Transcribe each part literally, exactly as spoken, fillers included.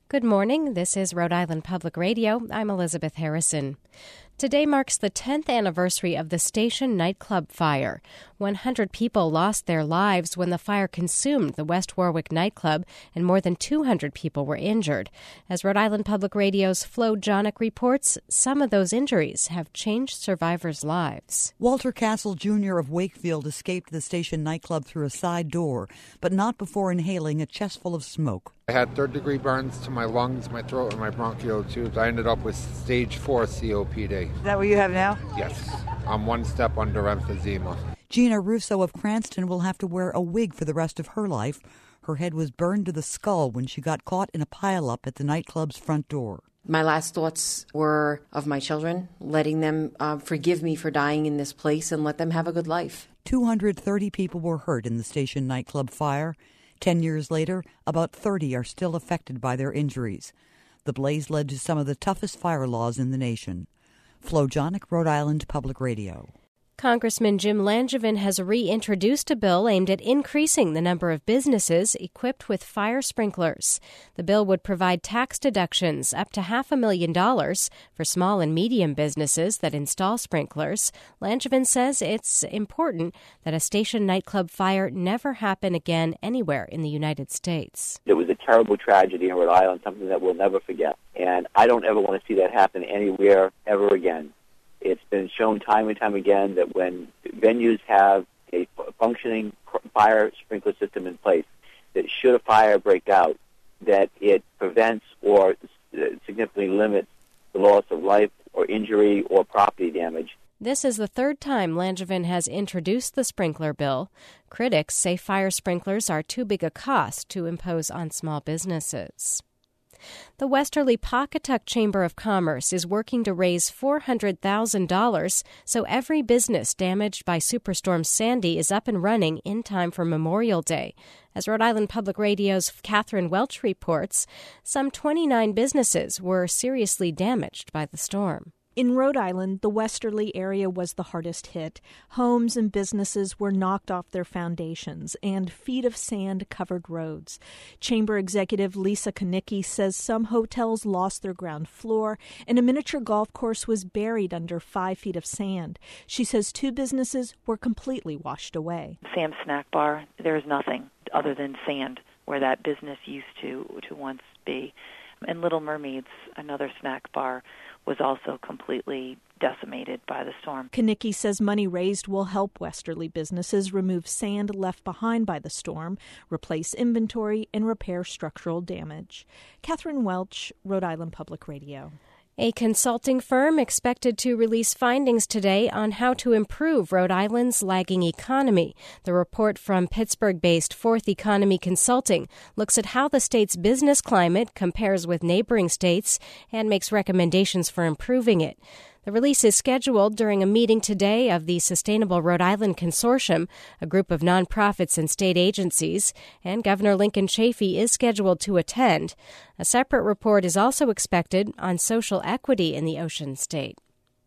Good morning. This is Rhode Island Public Radio. I'm Elizabeth Harrison. Today marks the tenth anniversary of the Station nightclub fire. one hundred people lost their lives when the fire consumed the West Warwick nightclub, and more than two hundred people were injured. As Rhode Island Public Radio's Flo Jonick reports, some of those injuries have changed survivors' lives. Walter Castle Junior of Wakefield escaped the Station nightclub through a side door, but not before inhaling a chest full of smoke. I had third-degree burns to my lungs, my throat, and my bronchial tubes. I ended up with stage four C O P D. Is that what you have now? Yes. I'm one step under emphysema. Gina Russo of Cranston will have to wear a wig for the rest of her life. Her head was burned to the skull when she got caught in a pileup at the nightclub's front door. My last thoughts were of my children, letting them uh, forgive me for dying in this place and let them have a good life. two hundred thirty people were hurt in the Station nightclub fire. Ten years later, about thirty are still affected by their injuries. The blaze led to some of the toughest fire laws in the nation. Flo Jonick, Rhode Island Public Radio. Congressman Jim Langevin has reintroduced a bill aimed at increasing the number of businesses equipped with fire sprinklers. The bill would provide tax deductions up to half a million dollars for small and medium businesses that install sprinklers. Langevin says it's important that a Station nightclub fire never happen again anywhere in the United States. It was a terrible tragedy in Rhode Island, something that we'll never forget. And I don't ever want to see that happen anywhere ever again. It's been shown time and time again that when venues have a functioning fire sprinkler system in place, that should a fire break out, that it prevents or significantly limits the loss of life or injury or property damage. This is the third time Langevin has introduced the sprinkler bill. Critics say fire sprinklers are too big a cost to impose on small businesses. The Westerly Pawcatuck Chamber of Commerce is working to raise four hundred thousand dollars so every business damaged by Superstorm Sandy is up and running in time for Memorial Day. As Rhode Island Public Radio's Catherine Welch reports, some twenty-nine businesses were seriously damaged by the storm. In Rhode Island, the Westerly area was the hardest hit. Homes and businesses were knocked off their foundations, and feet of sand covered roads. Chamber Executive Lisa Konicki says some hotels lost their ground floor, and a miniature golf course was buried under five feet of sand. She says two businesses were completely washed away. Sam's Snack Bar, there's nothing other than sand where that business used to, to once be. And Little Mermaids, another snack bar, was also completely decimated by the storm. Konicki says money raised will help Westerly businesses remove sand left behind by the storm, replace inventory, and repair structural damage. Catherine Welch, Rhode Island Public Radio. A consulting firm expected to release findings today on how to improve Rhode Island's lagging economy. The report from Pittsburgh-based Fourth Economy Consulting looks at how the state's business climate compares with neighboring states and makes recommendations for improving it. The release is scheduled during a meeting today of the Sustainable Rhode Island Consortium, a group of nonprofits and state agencies, and Governor Lincoln Chafee is scheduled to attend. A separate report is also expected on social equity in the Ocean State.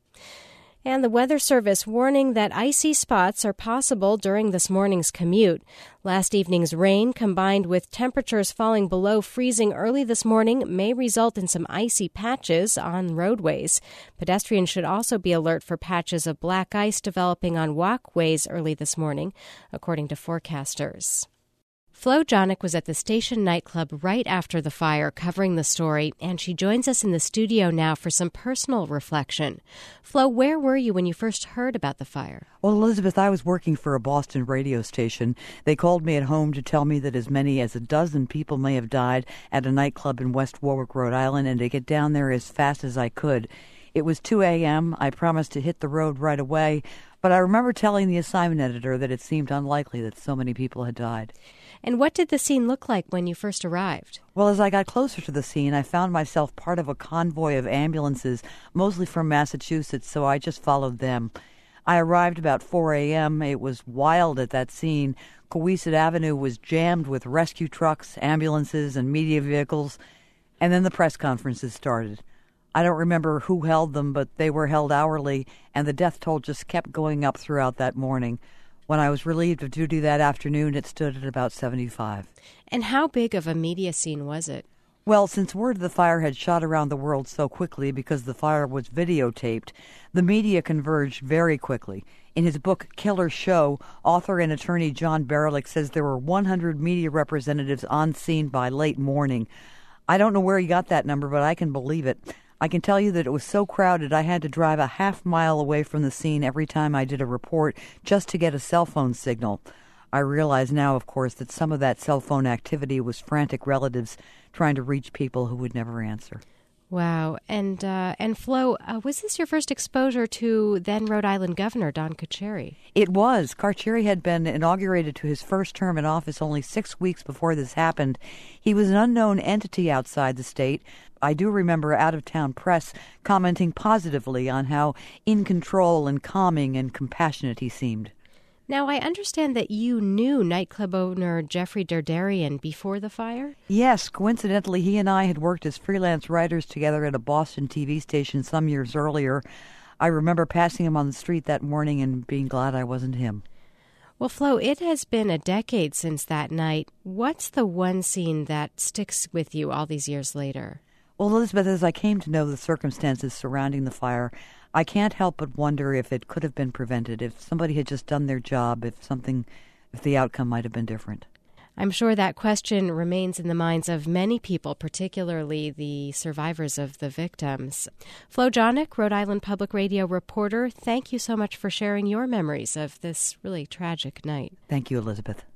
And the Weather Service warning that icy spots are possible during this morning's commute. Last evening's rain, combined with temperatures falling below freezing early this morning, may result in some icy patches on roadways. Pedestrians should also be alert for patches of black ice developing on walkways early this morning, according to forecasters. Flo Jonick was at the Station nightclub right after the fire, covering the story, and she joins us in the studio now for some personal reflection. Flo, where were you when you first heard about the fire? Well, Elizabeth, I was working for a Boston radio station. They called me at home to tell me that as many as a dozen people may have died at a nightclub in West Warwick, Rhode Island, and to get down there as fast as I could. It was two a.m. I promised to hit the road right away, but I remember telling the assignment editor that it seemed unlikely that so many people had died. And what did the scene look like when you first arrived? Well, as I got closer to the scene, I found myself part of a convoy of ambulances, mostly from Massachusetts, so I just followed them. I arrived about four a.m. It was wild at that scene. Cohasset Avenue was jammed with rescue trucks, ambulances, and media vehicles. And then the press conferences started. I don't remember who held them, but they were held hourly, and the death toll just kept going up throughout that morning. When I was relieved of duty that afternoon, it stood at about seventy-five. And how big of a media scene was it? Well, since word of the fire had shot around the world so quickly because the fire was videotaped, the media converged very quickly. In his book, Killer Show, author and attorney John Barelick says there were one hundred media representatives on scene by late morning. I don't know where he got that number, but I can believe it. I can tell you that it was so crowded I had to drive a half mile away from the scene every time I did a report just to get a cell phone signal. I realize now, of course, that some of that cell phone activity was frantic relatives trying to reach people who would never answer. Wow. And, uh, and Flo, uh, was this your first exposure to then Rhode Island Governor Don Carcieri? It was. Carcieri had been inaugurated to his first term in office only six weeks before this happened. He was an unknown entity outside the state. I do remember out-of-town press commenting positively on how in control and calming and compassionate he seemed. Now, I understand that you knew nightclub owner Jeffrey Derderian before the fire? Yes, coincidentally, he and I had worked as freelance writers together at a Boston T V station some years earlier. I remember passing him on the street that morning and being glad I wasn't him. Well, Flo, it has been a decade since that night. What's the one scene that sticks with you all these years later? Well, Elizabeth, as I came to know the circumstances surrounding the fire, I can't help but wonder if it could have been prevented, if somebody had just done their job, if something, if the outcome might have been different. I'm sure that question remains in the minds of many people, particularly the survivors of the victims. Flo Jonick, Rhode Island Public Radio reporter, thank you so much for sharing your memories of this really tragic night. Thank you, Elizabeth.